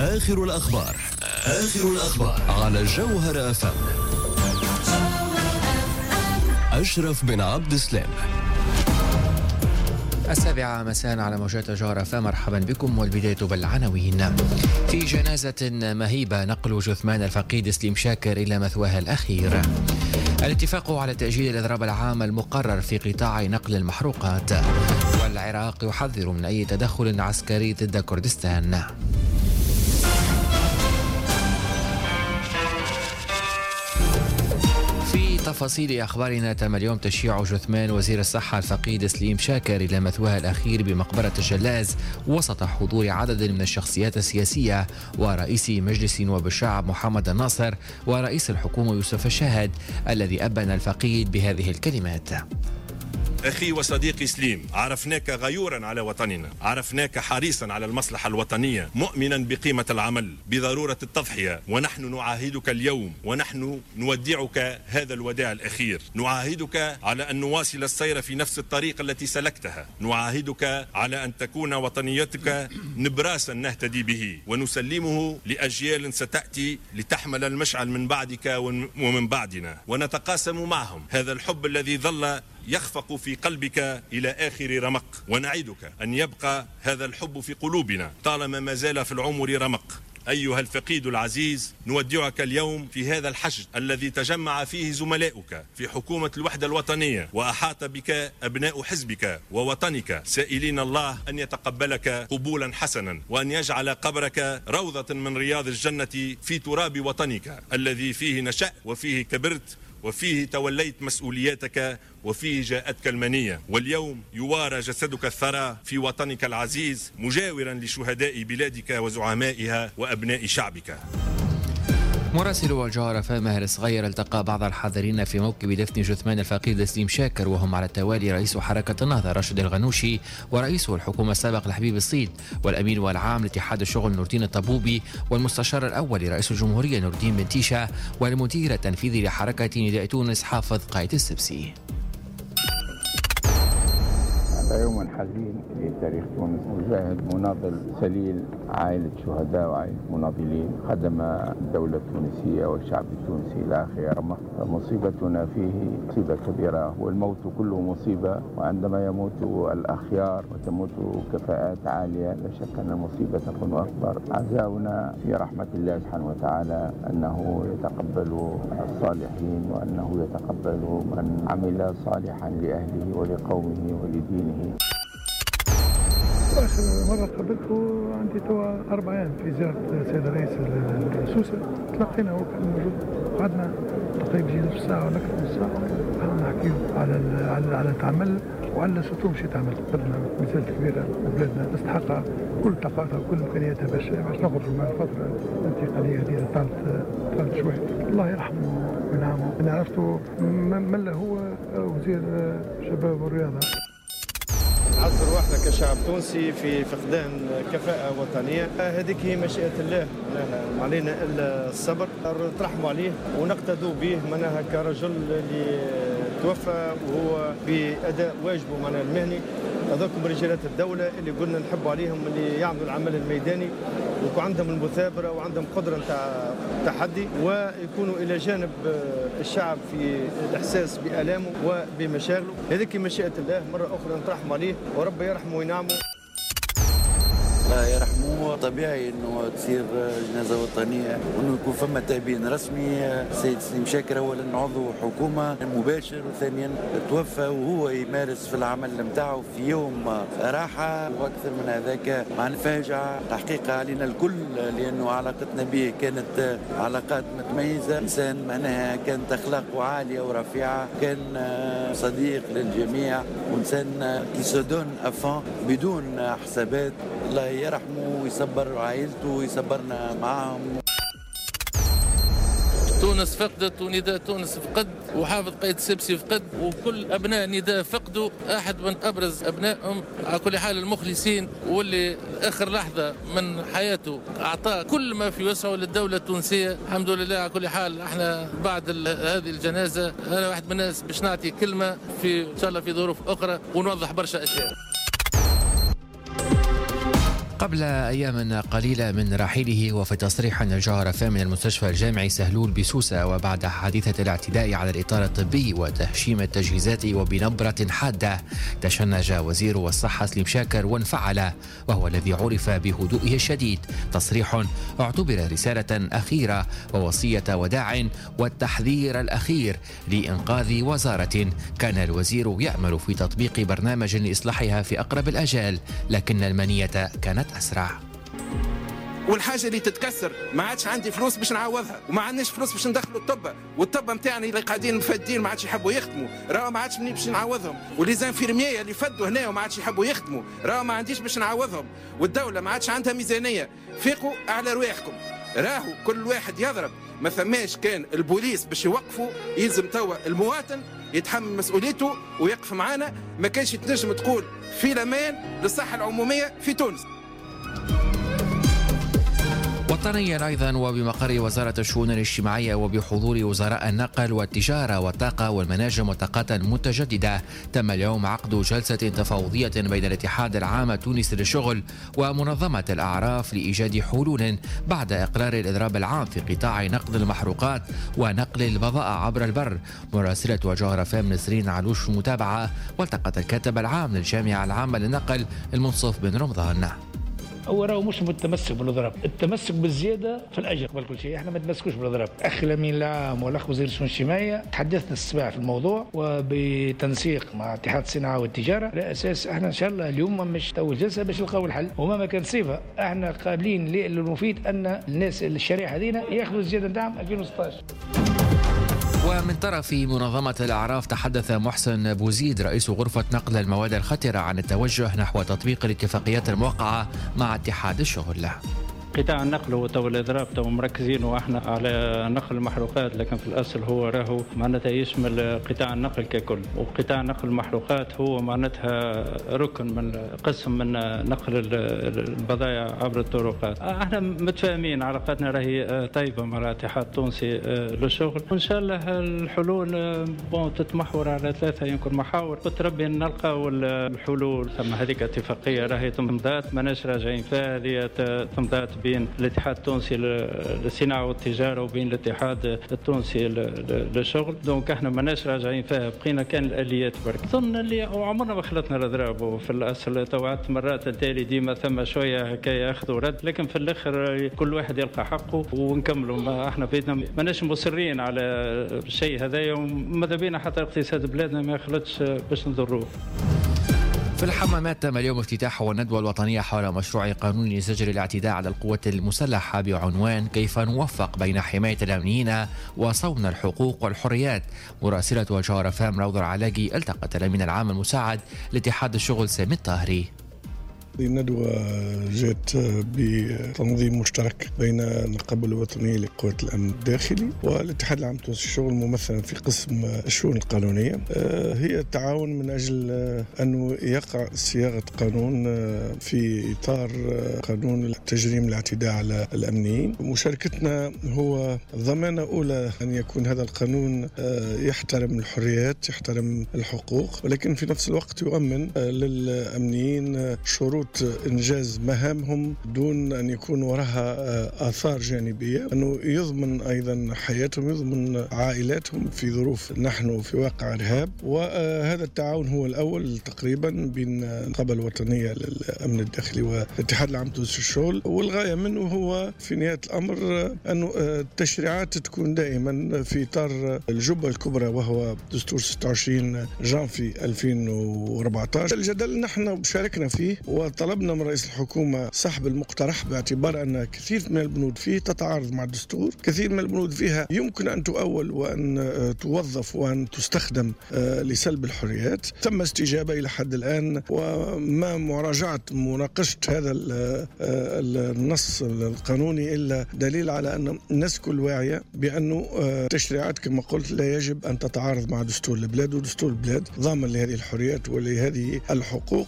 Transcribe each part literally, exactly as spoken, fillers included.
آخر الأخبار آخر الأخبار على جوهر أف أم. أشرف بن عبد السلام. السابعة مساء على موجات جوهر أف أم. مرحبا بكم، والبداية بالعناوين. في جنازة مهيبة نقل جثمان الفقيد سليم شاكر إلى مثواها الأخير. الاتفاق على تأجيل الإضراب العام المقرر في قطاع نقل المحروقات. والعراق يحذر من أي تدخل عسكري ضد كردستان. في تفاصيل أخبارنا، تم اليوم تشييع جثمان وزير الصحة الفقيد سليم شاكر إلى مثواها الأخير بمقبرة الجلاز وسط حضور عدد من الشخصيات السياسية ورئيس مجلس نواب الشعب محمد الناصر ورئيس الحكومة يوسف الشاهد، الذي أبان الفقيد بهذه الكلمات: أخي وصديقي سليم، عرفناك غيورا على وطننا، عرفناك حريصا على المصلحة الوطنية، مؤمنا بقيمة العمل، بضرورة التضحية، ونحن نعاهدك اليوم ونحن نودعك هذا الوداع الأخير. نعاهدك على أن نواصل السير في نفس الطريق التي سلكتها، نعاهدك على أن تكون وطنيتك نبراسا نهتدي به، ونسلمه لأجيال ستأتي لتحمل المشعل من بعدك ومن بعدنا، ونتقاسم معهم هذا الحب الذي ظل يخفق في قلبك إلى آخر رمق، ونعدك أن يبقى هذا الحب في قلوبنا طالما ما زال في العمر رمق. أيها الفقيد العزيز، نودعك اليوم في هذا الحشد الذي تجمع فيه زملاؤك في حكومة الوحدة الوطنية، وأحاط بك أبناء حزبك ووطنك، سائلين الله أن يتقبلك قبولا حسنا، وأن يجعل قبرك روضة من رياض الجنة في تراب وطنك الذي فيه نشأت وفيه كبرت وفيه توليت مسؤولياتك وفيه جاءتك المنية. واليوم يوارى جسدك الثرى في وطنك العزيز، مجاورا لشهداء بلادك وزعمائها وأبناء شعبك. مراسل الجوهر أف أم ماهر الصغير التقى بعض الحاضرين في موكب دفن جثمان الفقيد سليم شاكر، وهم على التوالي رئيس حركة النهضة راشد الغنوشي، ورئيس الحكومة السابق الحبيب الصيد، والأمين والعام لاتحاد الشغل نور الدين الطبوبي، والمستشار الأول لرئيس الجمهورية نور الدين بن تيشة، والمدير التنفيذي لحركة نداء تونس حافظ قايد السبسي. يوم حزين في تاريخ تونس. مجاهد مناضل سليل، عائلة شهداء وعائلة مناضلين، خدم الدولة التونسية والشعب التونسي إلى آخر رمق. مصيبتنا فيه مصيبة كبيرة، والموت كله مصيبة، وعندما يموت الأخيار وتموت كفاءات عالية لا شك أن المصيبة تكون أكبر. عزاؤنا في رحمة الله سبحانه وتعالى أنه يتقبل الصالحين، وأنه يتقبل من عمل صالحا لأهله ولقومه ولدينه. آخر مرة قابلته عندي توا أربع أيام في زيارة السيد الرئيس لسوسة، تلقينا هو كان موجود، قعدنا تقريبا نصف ساعة ولا أكثر من ساعة نحكيو على على على تعمل وعلى سوتو مش يتعمل. بدنا مثال كبيرة وبلادنا تستحق كل طاقاتها وكل إمكانياتها باش باش نخرج من الفترة الانتقالية هذه طالت طالت شوية. الله يرحمه وينعمه. أنا عرفته من هو وزير الشباب والرياضة. نعذر روحنا كشعب تونسي في فقدان كفاءة وطنية، هذيك هي مشيئة الله، ما علينا إلا الصبر، نترحموا عليه ونقتدوا به منها كرجل اللي توفى وهو بأداء واجبه من المهني. هذوكم رجالات الدولة اللي قلنا نحبوا عليهم، اللي يعملوا العمل الميداني ويكون عندهم المثابرة وعندهم قدرة نتاع تحدي، ويكونوا إلى جانب الشعب في الإحساس بآلامه وبمشاغله. هذيك مشيئة الله، مرة أخرى نترحم عليه ورب يرحمه وينعمه. الله يرحمه. طبيعي انه تصير جنازه وطنيه وانه يكون فما تأبين رسمي. السيد سليم شاكر اولا عضو حكومه مباشر، وثانيا توفى وهو يمارس في العمل نتاعو في يوم راحه، واكثر من هذاك مع فاجعه حقيقه علينا الكل، لانه علاقتنا به كانت علاقات متميزه. انسان معناها كانت اخلاقه عاليه ورفيعه، كان صديق للجميع، وانسان كي سودون افان بدون حسابات. الله يرحمه ويصبر عائلته ويصبرنا معهم. تونس فقدت ونداء تونس فقد وحافظ قايد السبسي فقد وكل أبناء نداء فقدوا أحد من أبرز أبنائهم. على كل حال المخلصين واللي آخر لحظة من حياته أعطاه كل ما في وسعه للدولة التونسية. الحمد لله. على كل حال احنا بعد هذه الجنازة أنا واحد من الناس باش نعطي كلمة في إن شاء الله في ظروف أخرى ونوضح برشا أشياء. قبل أيام قليلة من رحيله وفي تصريح للجوهرة من المستشفى الجامعي سهلول بسوسة وبعد حادثة الاعتداء على الإطار الطبي وتهشيم التجهيزات وبنبرة حادة تشنج وزير الصحة سليم شاكر وانفعل وهو الذي عرف بهدوئه الشديد. تصريح اعتبر رسالة أخيرة ووصية وداع والتحذير الأخير لإنقاذ وزارة كان الوزير يأمل في تطبيق برنامج لإصلاحها في أقرب الأجال، لكن المنية كانت أسرع. والحاجه اللي تتكسر ما عادش عندي فلوس باش نعوضها، وما عندناش فلوس باش ندخلوا الطب، والطب نتاعنا اللي قاعدين مفدين ما عادش يحبوا يخدموا، راهو ما عادش مني باش نعوضهم، وليزانفيرمية اللي فدوا هنا وما عادش يحبوا يخدموا، راهو ما عنديش باش نعوضهم، والدوله ما عادش عندها ميزانيه. فيقوا على رواحكم، راهو كل واحد يضرب، ما ثماش كان البوليس باش يوقفوا، يلزم توا المواطن يتحمل مسؤوليته ويقف معانا. ما كانش تنجم تقول في الامان للصحه العموميه في تونس. وطنيا أيضا وبمقر وزارة الشؤون الاجتماعية وبحضور وزراء النقل والتجارة والطاقة والمناجم والطاقات المتجددة تم اليوم عقد جلسة تفاوضية بين الاتحاد العام التونسي للشغل ومنظمة الأعراف لإيجاد حلول بعد إقرار الإضراب العام في قطاع نقل المحروقات ونقل البضائع عبر البر. مراسلة وجوهرة فام نسرين علوش متابعة، والتقت الكاتب العام للجامعة العامة للنقل المنصف بن رمضان. هو راهو مش متمسك بالاضراب، التمسك بالزياده في الاجر قبل كل شيء، احنا ما نتمسكوش بالاضراب. اخ الامين العام والاخ وزير الشؤون الاجتماعيه تحدثنا السباع في الموضوع وبتنسيق مع اتحاد الصناعه والتجاره، على اساس احنا ان شاء الله اليوم مش تو الجلسه باش نلقاو الحل، وما كان صفه احنا قابلين للمفيد ان الناس الشريحه هذينا ياخذوا الزياده نتاعهم ألفين وستطاش. ومن طرف منظمة الأعراف تحدث محسن بوزيد رئيس غرفة نقل المواد الخطرة عن التوجه نحو تطبيق الاتفاقيات الموقعة مع اتحاد الشغل. قطاع النقل هو تو الاضراب تو مركزين واحنا على نقل المحروقات، لكن في الاصل هو راهو معناتها يشمل قطاع النقل ككل، وقطاع نقل المحروقات هو معناتها ركن من قسم من نقل البضائع عبر الطرقات. احنا متفاهمين، علاقاتنا راهي طيبه مع الاتحاد التونسي للشغل، وان شاء الله الحلول بون تتمحور على ثلاثه يمكن محاور، قلت ربي نلقاو الحلول. ثم هذيك اتفاقيه راهي تمضات ماناش راجعين فيها، هذه تمضات بين الاتحاد التونسي للصناعه والتجاره وبين الاتحاد التونسي للشغل، دونك احنا ماناش راجعين فيها، بقينا كان الاليات برك. ظن اللي عمرنا ما خلطنا الاضراب، وفي الاصل توعدت مرات التالي ديما ثم شويه هكايا اخذ ورد، لكن في الاخر كل واحد يلقى حقه ونكملوا. ما احنا بيتنا ماناش مصرين على الشيء هذايا، وماذا بينا حتى اقتصاد بلادنا ما يخلطش باش نضروه. في الحمامات تم اليوم افتتاح الندوة الوطنية حول مشروع قانون لزجر الاعتداء على القوات المسلحة بعنوان كيف نوفق بين حماية الأمنيين وصون الحقوق والحريات. مراسلة وجوهرة فام روضة العلاقي التقت الأمين العام المساعد لاتحاد الشغل سامي الطاهري. الندوة جاءت بتنظيم مشترك بين النقابة الوطنية لقوات الأمن الداخلي والاتحاد العام التونسي للشغل ممثلا في قسم الشؤون القانونية. هي التعاون من أجل أنه يقع صياغة قانون في إطار قانون التجريم الاعتداء على الأمنيين. مشاركتنا هو ضمانة أولى أن يكون هذا القانون يحترم الحريات، يحترم الحقوق، ولكن في نفس الوقت يؤمن للأمنيين شروط إنجاز مهامهم دون أن يكون وراها آثار جانبية، أنه يضمن أيضا حياتهم، يضمن عائلاتهم في ظروف نحن في واقع إرهاب. وهذا التعاون هو الأول تقريبا بين النقابة الوطنية للأمن الداخلي والاتحاد العام التونسي للشغل، والغاية منه هو في نهاية الأمر أنه التشريعات تكون دائما في إطار الجبهة الكبرى وهو دستور ستة وعشرين جانفي ألفين وأربعة عشر. الجدل نحن شاركنا فيه وطلبنا من رئيس الحكومة سحب المقترح باعتبار أن كثير من البنود فيه تتعارض مع الدستور، كثير من البنود فيها يمكن أن تؤول وأن توظف وأن تستخدم لسلب الحريات. تم استجابة إلى حد الآن، وما مراجعة مناقشة هذا النص القانوني إلا دليل على أن الناس كل واعية بأنه التشريعات كما قلت لا يجب أن تتعارض مع دستور البلاد، ودستور البلاد ضامن لهذه الحريات ولهذه الحقوق.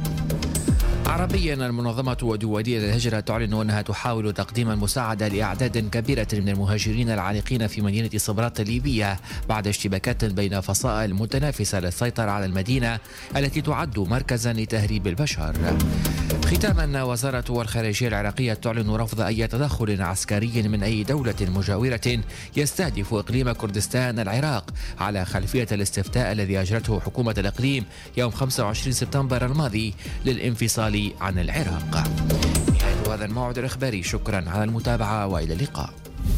عربيا، المنظمة الدولية للهجرة تعلن أنها تحاول تقديم المساعدة لأعداد كبيرة من المهاجرين العالقين في مدينة صبرات الليبية بعد اشتباكات بين فصائل متنافسة للسيطرة على المدينة التي تعد مركزا لتهريب البشر. ختاما، وزارة الخارجية العراقية تعلن رفض أي تدخل عسكري من أي دولة مجاورة يستهدف إقليم كردستان العراق على خلفية الاستفتاء الذي أجرته حكومة الإقليم يوم خمسة وعشرين سبتمبر الماضي للانفصال عن العراق. نهاية هذا الموعد الإخباري، شكرا على المتابعة وإلى اللقاء.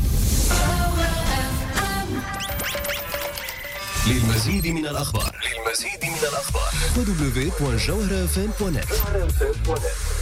للمزيد من الأخبار للمزيد من الأخبار دبليو دبليو دبليو دوت جوهرة اف ام دوت نت.